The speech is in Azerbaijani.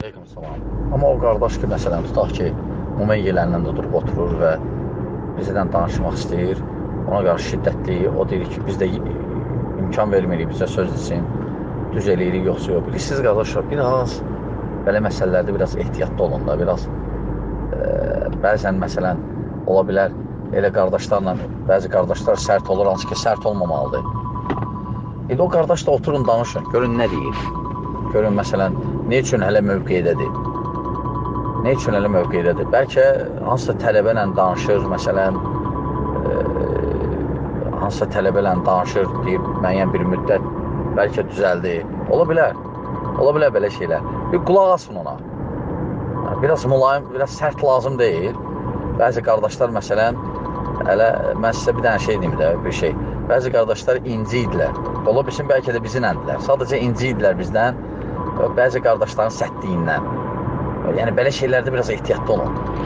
Aleyküm salam. Amma o qardaş ki, məsələn, tutaq ki, Mumey yeləndən də durub oturur və bizdən danışmaq istəyir. Ona qarşı şiddətli, o deyir ki, biz də imkan vermirik, bizə söz desin, düz eləyirik, yoxsa yox. Bilirsiniz, qardaşlar, biraz belə məsələlərdə biraz ehtiyatlı olun da, biraz bəzən, məsələn, ola bilər, elə qardaşlarla, bəzi qardaşlar sərt olur, hansı ki, sərt olmamalıdır. O qardaş da oturun, danışın, görün nə deyir. Görün, məsələn, ne üçün hələ mövqeyədədir? Ne üçün hələ mövqeyədədir? Bəlkə hansısa tələbə ilə danışır, məsələn, hansısa tələbə ilə danışır, deyir, müəyyən bir müddət, bəlkə düzəldi. Ola bilər belə şeylər. Bir qulaq asın ona. Biraz mülayim, biraz sərt lazım deyil. Bəzi qardaşlar, məsələn, hələ, mən sizə bir dənə şey deyim də, bir şey. Bəzi qardaşlar inci idilər. Ola bilsin, bəlkə də bizinləndilər. Sadəcə inci idilər bizdən. Bəzi qardaşların sərtliyindən. Yəni, belə şeylərdə biraz ehtiyatlı olun.